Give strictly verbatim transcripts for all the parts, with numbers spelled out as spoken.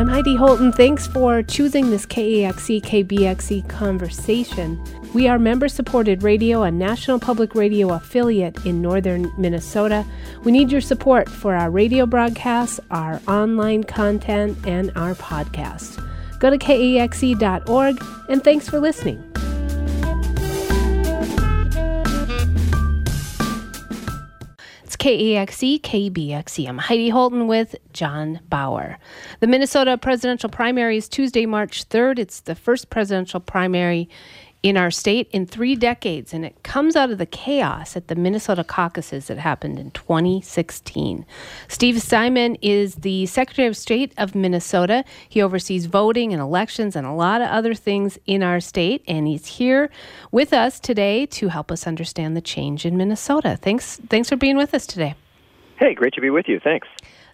I'm Heidi Holton. Thanks for choosing this K A X E, K B X E conversation. We are member-supported radio, a National Public Radio affiliate in northern Minnesota. We need your support for our radio broadcasts, our online content, and our podcast. Go to K A X E dot org, and thanks for listening. K A X E, K B X E. I'm Heidi Holton with John Bauer. The Minnesota presidential primary is Tuesday, March third. It's the first presidential primary in our state in three decades, and it comes out of the chaos at the Minnesota caucuses that happened in twenty sixteen. Steve Simon is the Secretary of State of Minnesota. He oversees voting and elections and a lot of other things in our state, and he's here with us today to help us understand the change in Minnesota. Thanks, thanks for being with us today. Hey, great to be with you. Thanks.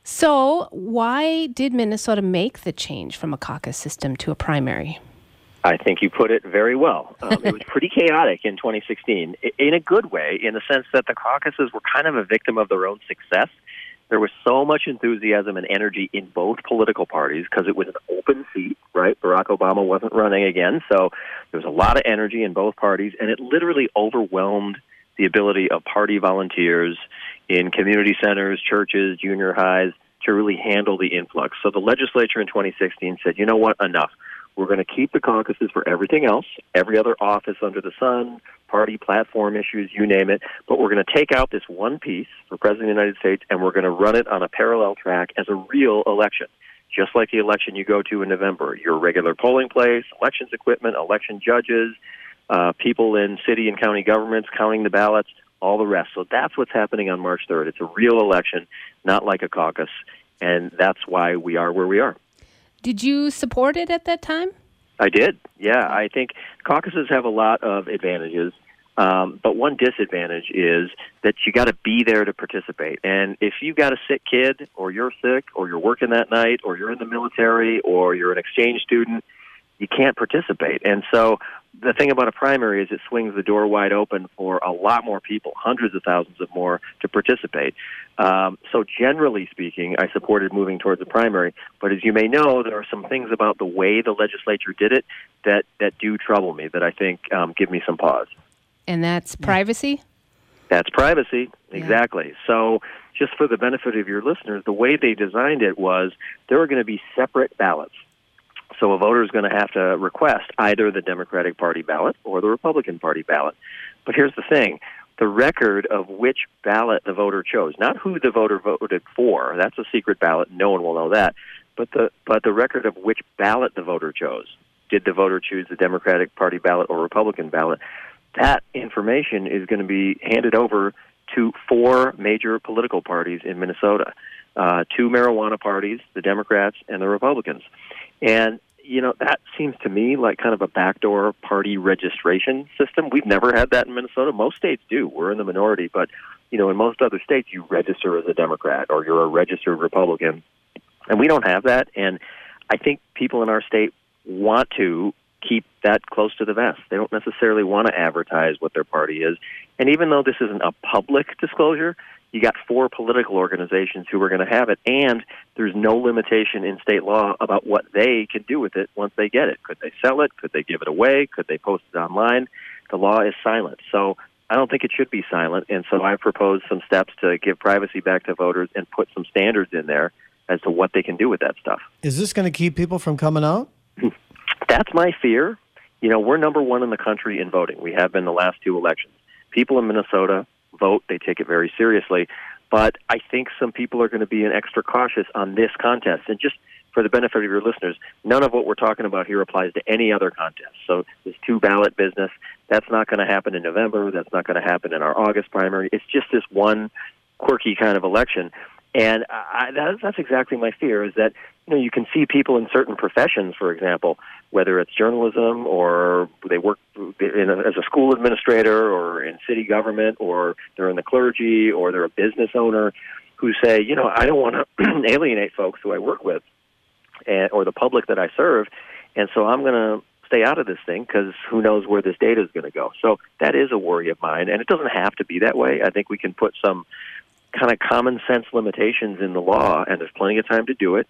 So, why did Minnesota make the change from a caucus system to a primary? I think you put it very well. Um, it was pretty chaotic in twenty sixteen, in a good way, in the sense that the caucuses were kind of a victim of their own success. There was so much enthusiasm and energy in both political parties because it was an open seat, right? Barack Obama wasn't running again, so there was a lot of energy in both parties, and it literally overwhelmed the ability of party volunteers in community centers, churches, junior highs, to really handle the influx. So the legislature in twenty sixteen said, you know what, enough. We're going to keep the caucuses for everything else, every other office under the sun, party platform issues, you name it, but we're going to take out this one piece for President of the United States, and we're going to run it on a parallel track as a real election, just like the election you go to in November. Your regular polling place, elections equipment, election judges, uh, people in city and county governments counting the ballots, all the rest. So that's what's happening on March third. It's a real election, not like a caucus, and that's why we are where we are. Did you support it at that time? I did, yeah. I think caucuses have a lot of advantages, um, but one disadvantage is that you got to be there to participate. And if you got a sick kid, or you're sick, or you're working that night, or you're in the military, or you're an exchange student, you can't participate. And so the thing about a primary is it swings the door wide open for a lot more people, hundreds of thousands of more, to participate. Um, so generally speaking, I supported moving towards a primary. But as you may know, there are some things about the way the legislature did it that, that do trouble me, that I think um, give me some pause. And that's privacy? That's privacy, exactly. Yeah. So just for the benefit of your listeners, the way they designed it was there are going to be separate ballots. So a voter is going to have to request either the Democratic Party ballot or the Republican Party ballot. But here's the thing. The record of which ballot the voter chose, not who the voter voted for, that's a secret ballot, no one will know that, but the but the record of which ballot the voter chose. Did the voter choose the Democratic Party ballot or Republican ballot? That information is going to be handed over to four major political parties in Minnesota, uh, two marijuana parties, the Democrats and the Republicans. And, you know, that seems to me like kind of a backdoor party registration system. We've never had that in Minnesota. Most states do. We're in the minority. But, you know, in most other states, you register as a Democrat or you're a registered Republican. And we don't have that. And I think people in our state want to keep that close to the vest. They don't necessarily want to advertise what their party is. And even though this isn't a public disclosure, you got four political organizations who are going to have it, and there's no limitation in state law about what they can do with it once they get it. Could they sell it? Could they give it away? Could they post it online? The law is silent. So I don't think it should be silent, and so I proposed some steps to give privacy back to voters and put some standards in there as to what they can do with that stuff. Is this going to keep people from coming out? That's my fear. You know, we're number one in the country in voting. We have been the last two elections. People in Minnesota vote. They take it very seriously. But I think some people are going to be an extra cautious on this contest. And just for the benefit of your listeners, none of what we're talking about here applies to any other contest. So this two-ballot business, that's not going to happen in November. That's not going to happen in our August primary. It's just this one quirky kind of election. And I, that's, that's exactly my fear, is that, you know, you can see people in certain professions, for example, whether it's journalism or they work in a, as a school administrator or in city government or they're in the clergy or they're a business owner, who say, you know, I don't want to alienate folks who I work with and, or the public that I serve, and so I'm going to stay out of this thing because who knows where this data is going to go. So that is a worry of mine, and it doesn't have to be that way. I think we can put some kind of common sense limitations in the law, and there's plenty of time to do it.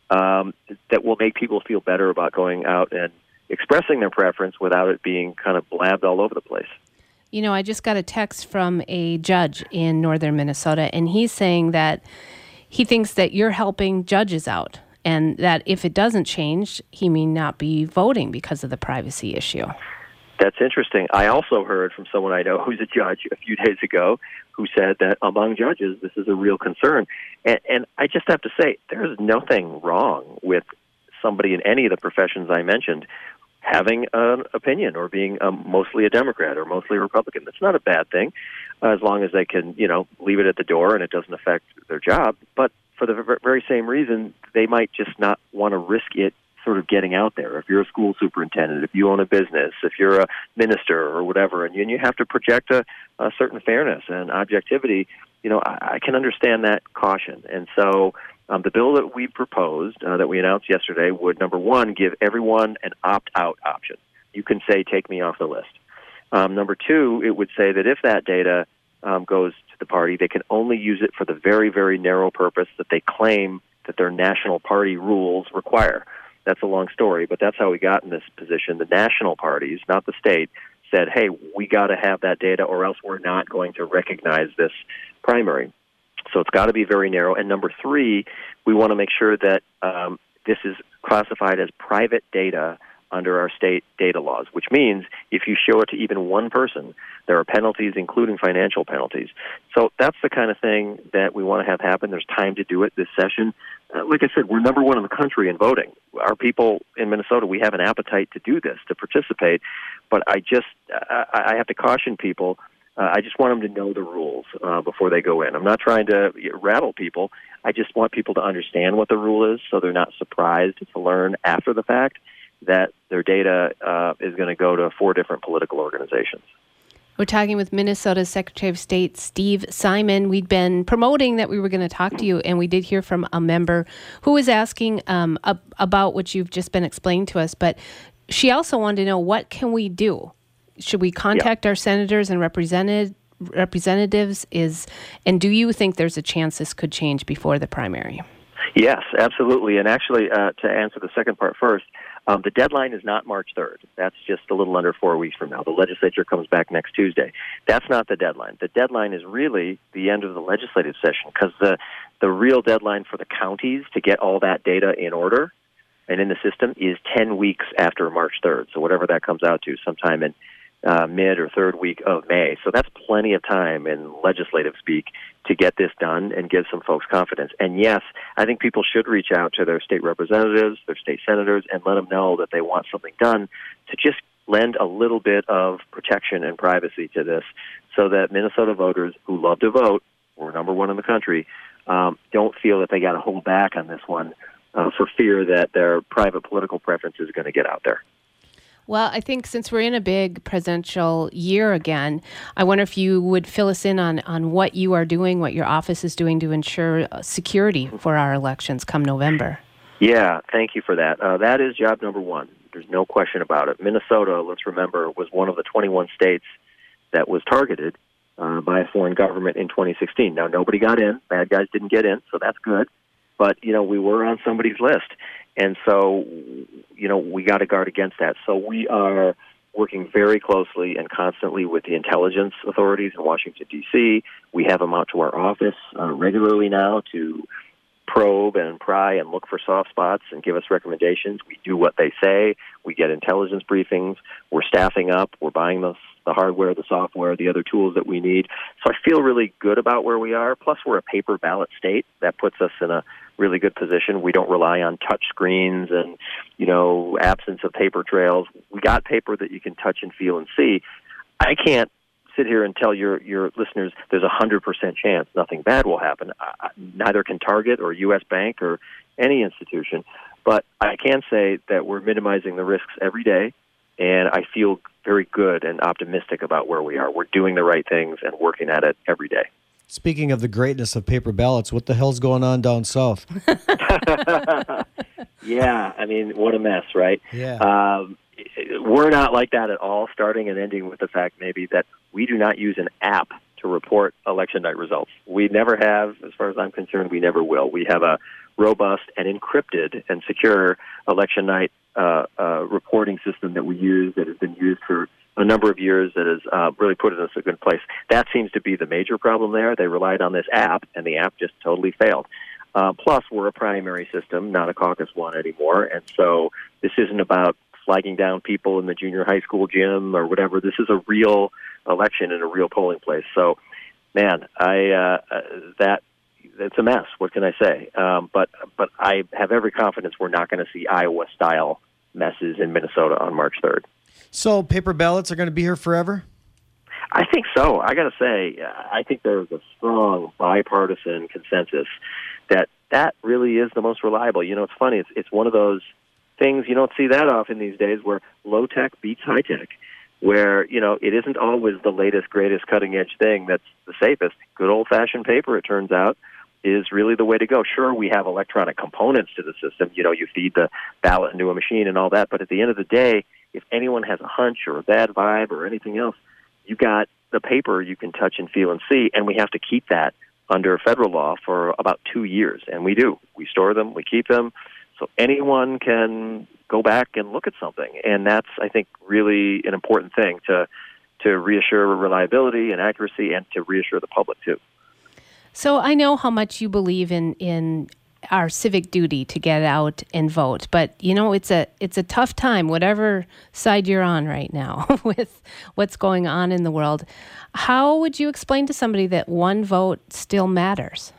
um, that will make people feel better about going out and expressing their preference without it being kind of blabbed all over the place. You know, I just got a text from a judge in northern Minnesota, and he's saying that he thinks that you're helping judges out, and that if it doesn't change, he may not be voting because of the privacy issue. That's interesting. I also heard from someone I know who's a judge a few days ago who said that among judges, this is a real concern. And, and I just have to say, there's nothing wrong with somebody in any of the professions I mentioned having an opinion or being um, mostly a Democrat or mostly a Republican. That's not a bad thing, uh, as long as they can, you know, leave it at the door and it doesn't affect their job. But for the v- very same reason, they might just not want to risk it sort of getting out there. If you're a school superintendent, if you own a business, if you're a minister or whatever, and you, and you have to project a, a certain fairness and objectivity, you know, I, I can understand that caution. And so um, the bill that we proposed, uh, that we announced yesterday, would, number one, give everyone an opt-out option. You can say, take me off the list. Um, number two, it would say that if that data um, goes to the party, they can only use it for the very, very narrow purpose that they claim that their national party rules require. That's a long story, but that's how we got in this position. The national parties, not the state, said, hey, we got to have that data or else we're not going to recognize this primary. So it's got to be very narrow. And number three, we want to make sure that um, this is classified as private data under our state data laws, which means if you show it to even one person, there are penalties, including financial penalties. So that's the kind of thing that we want to have happen. There's time to do it this session. Uh, like I said, we're number one in the country in voting. Our people in Minnesota, we have an appetite to do this, to participate. But I just, I, I have to caution people. Uh, I just want them to know the rules uh, before they go in. I'm not trying to rattle people. I just want people to understand what the rule is so they're not surprised to learn after the fact that their data uh, is going to go to four different political organizations. We're talking with Minnesota's Secretary of State, Steve Simon. We'd been promoting that we were going to talk to you, and we did hear from a member who was asking um, ab- about what you've just been explaining to us, but she also wanted to know, what can we do? Should we contact yeah. our senators and represented, representatives? Is and do you think there's a chance this could change before the primary? Yes, absolutely. And actually, uh, to answer the second part first, Um, the deadline is not March third. That's just a little under four weeks from now. The legislature comes back next Tuesday. That's not the deadline. The deadline is really the end of the legislative session, because the, the real deadline for the counties to get all that data in order and in the system is ten weeks after March third. So whatever that comes out to, sometime in uh, mid or third week of May. So that's plenty of time in legislative speak to get this done and give some folks confidence. And yes, I think people should reach out to their state representatives, their state senators, and let them know that they want something done to just lend a little bit of protection and privacy to this so that Minnesota voters who love to vote, we're number one in the country, um, don't feel that they got to hold back on this one uh, for fear that their private political preference is going to get out there. Well, I think since we're in a big presidential year again, I wonder if you would fill us in on, on what you are doing, what your office is doing to ensure security for our elections come November. Yeah, thank you for that. Uh, that is job number one. There's no question about it. Minnesota, let's remember, was one of the twenty-one states that was targeted uh, by a foreign government in twenty sixteen. Now, nobody got in. Bad guys didn't get in, so that's good. But, you know, we were on somebody's list. And so, you know, we got to guard against that. So we are working very closely and constantly with the intelligence authorities in Washington, D C. We have them out to our office uh, regularly now to probe and pry and look for soft spots and give us recommendations. We do what they say. We get intelligence briefings. We're staffing up. We're buying the, the hardware, the software, the other tools that we need. So I feel really good about where we are. Plus, we're a paper ballot state. That puts us in a really good position. We don't rely on touch screens and, you know, absence of paper trails. We got paper that you can touch and feel and see. I can't sit here and tell your, your listeners there's a one hundred percent chance nothing bad will happen. I, neither can Target or U S Bank or any institution. But I can say that we're minimizing the risks every day, and I feel very good and optimistic about where we are. We're doing the right things and working at it every day. Speaking of the greatness of paper ballots, what the hell's going on down south? Yeah, I mean, what a mess, right? Yeah. Um, we're not like that at all, starting and ending with the fact maybe that we do not use an app to report election night results. We never have, as far as I'm concerned, we never will. We have a robust and encrypted and secure election night uh, uh, reporting system that we use that has been used for a number of years that has uh, really put us in a good place. That seems to be the major problem there. They relied on this app, and the app just totally failed. Uh, plus, we're a primary system, not a caucus one anymore, and so this isn't about flagging down people in the junior high school gym or whatever. This is a real election in a real polling place. So, man, I uh, uh, that it's a mess. What can I say? Um, but but I have every confidence we're not going to see Iowa-style messes in Minnesota on March third. So paper ballots are going to be here forever? I think so. I got to say, I think there's a strong bipartisan consensus that that really is the most reliable. You know, it's funny. It's it's one of those things you don't see that often these days where low-tech beats high-tech, where, you know, it isn't always the latest, greatest cutting-edge thing that's the safest. Good old-fashioned paper, it turns out, is really the way to go. Sure, we have electronic components to the system. You know, you feed the ballot into a machine and all that, but at the end of the day, if anyone has a hunch or a bad vibe or anything else, you got the paper you can touch and feel and see, and we have to keep that under federal law for about two years, and we do. We store them, we keep them, so anyone can go back and look at something, and that's, I think, really an important thing to to reassure reliability and accuracy and to reassure the public, too. So I know how much you believe in, in our civic duty to get out and vote, but, you know, it's a it's a tough time, whatever side you're on right now with what's going on in the world. How would you explain to somebody that one vote still matters?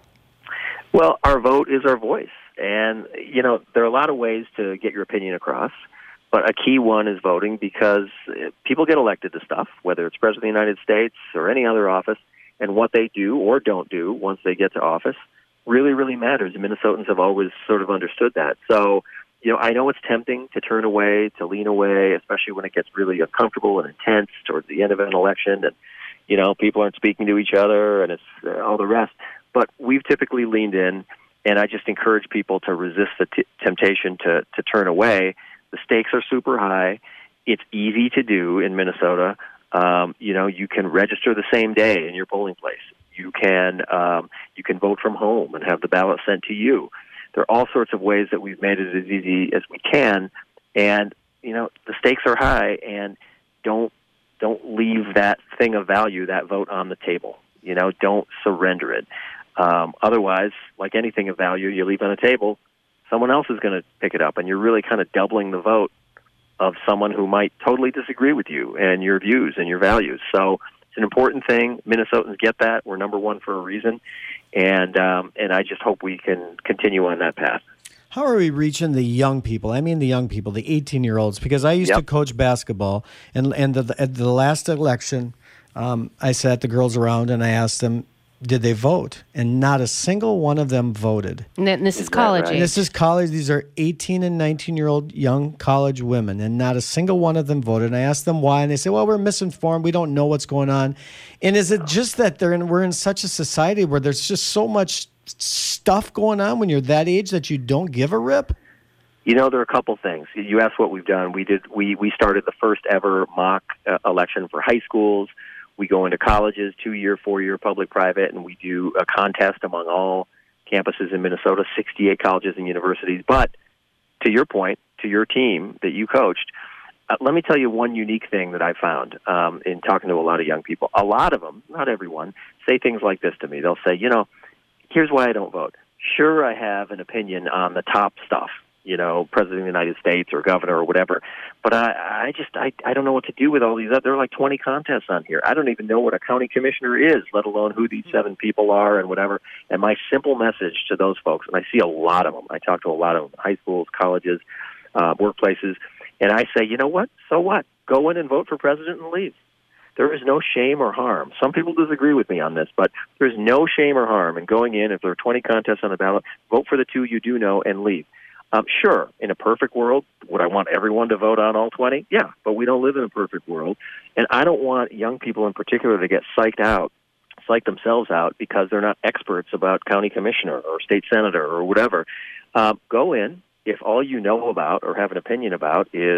Well, our vote is our voice. And, you know, there are a lot of ways to get your opinion across, but a key one is voting because people get elected to stuff, whether it's President of the United States or any other office, and what they do or don't do once they get to office really, really matters. And Minnesotans have always sort of understood that. So, you know, I know it's tempting to turn away, to lean away, especially when it gets really uncomfortable and intense towards the end of an election and, you know, people aren't speaking to each other and it's uh, all the rest. But we've typically leaned in. And I just encourage people to resist the t- temptation to, to turn away. The stakes are super high. It's easy to do in Minnesota. Um, you know, you can register the same day in your polling place. You can um, you can vote from home and have the ballot sent to you. There are all sorts of ways that we've made it as easy as we can. And, you know, the stakes are high, and don't don't leave that thing of value, that vote, on the table. You know, don't surrender it. Um, otherwise, like anything of value you leave on a table, someone else is going to pick it up, and you're really kind of doubling the vote of someone who might totally disagree with you and your views and your values. So it's an important thing. Minnesotans get that. We're number one for a reason, and um, and I just hope we can continue on that path. How are we reaching the young people? I mean the young people, the eighteen-year-olds, because I used Yep. to coach basketball, and, and the, at the last election, um, I sat the girls around and I asked them, did they vote? And not a single one of them voted. And then this is, Is that college right? age. This is college. These are eighteen and nineteen-year-old young college women, and not a single one of them voted. And I asked them why, and they say, well, we're misinformed. We don't know what's going on. And is it just that they're in, we're in such a society where there's just so much stuff going on when you're that age that you don't give a rip? You know, there are a couple things. You asked what we've done. We did. We, we started the first ever mock uh, election for high schools. We go into colleges, two-year, four-year, public-private, and we do a contest among all campuses in Minnesota, sixty-eight colleges and universities. But to your point, to your team that you coached, uh, let me tell you one unique thing that I found um, in talking to a lot of young people. A lot of them, not everyone, say things like this to me. They'll say, you know, here's why I don't vote. Sure, I have an opinion on the top stuff, you know, President of the United States or governor or whatever. But I, I just, I, I don't know what to do with all these. There are like twenty contests on here. I don't even know what a county commissioner is, let alone who these seven people are and whatever. And my simple message to those folks, and I see a lot of them. I talk to a lot of them, high schools, colleges, uh, workplaces, and I say, you know what? So what? Go in and vote for president and leave. There is no shame or harm. Some people disagree with me on this, but there's no shame or harm in going in. If there are twenty contests on the ballot, vote for the two you do know and leave. Um, sure, in a perfect world, would I want everyone to vote on all twenty? Yeah, but we don't live in a perfect world. And I don't want young people in particular to get psyched out, psych themselves out because they're not experts about county commissioner or state senator or whatever. Um, go in. If all you know about or have an opinion about is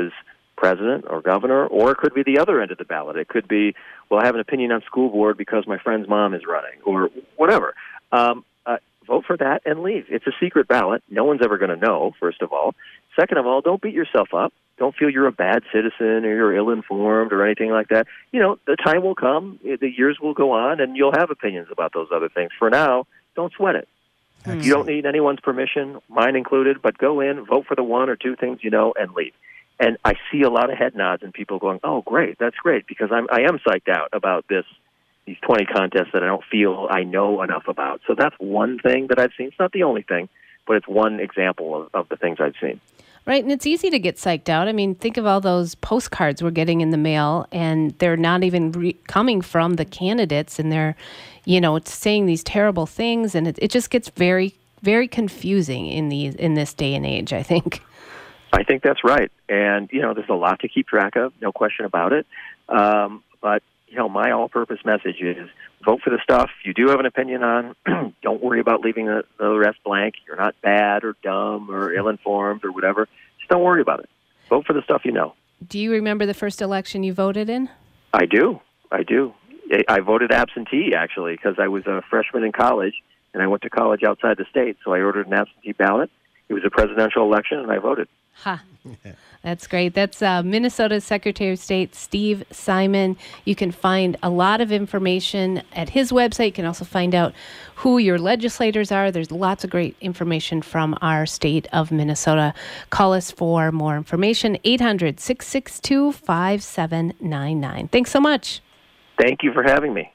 president or governor, or it could be the other end of the ballot. It could be, well, I have an opinion on school board because my friend's mom is running, or whatever. Um, uh, vote for that and leave. It's a secret ballot. No one's ever going to know, first of all. Second of all, don't beat yourself up. Don't feel you're a bad citizen or you're ill-informed or anything like that. You know, the time will come, the years will go on, and you'll have opinions about those other things. For now, don't sweat it. Excellent. You don't need anyone's permission, mine included, but go in, vote for the one or two things you know, and leave. And I see a lot of head nods and people going, oh, great, that's great, because I'm, I am psyched out about this, these twenty contests that I don't feel I know enough about. So that's one thing that I've seen. It's not the only thing, but it's one example of, of the things I've seen. Right, and it's easy to get psyched out. I mean, think of all those postcards we're getting in the mail, and they're not even re- coming from the candidates, and they're, you know, saying these terrible things, and it, it just gets very, very confusing in these in this day and age, I think. I think that's right, and you know, there's a lot to keep track of, no question about it. Um, but you know, my all-purpose message is vote for the stuff you do have an opinion on. Don't worry about leaving the, the rest blank. You're not bad or dumb or ill-informed or whatever. Just don't worry about it. Vote for the stuff you know. Do you remember the first election you voted in? I do. I do. I voted absentee, actually, because I was a freshman in college, and I went to college outside the state, so I ordered an absentee ballot. It was a presidential election, and I voted. Ha. That's great. That's uh, Minnesota's Secretary of State, Steve Simon. You can find a lot of information at his website. You can also find out who your legislators are. There's lots of great information from our state of Minnesota. Call us for more information, eight hundred, six six two, five seven nine nine. Thanks so much. Thank you for having me.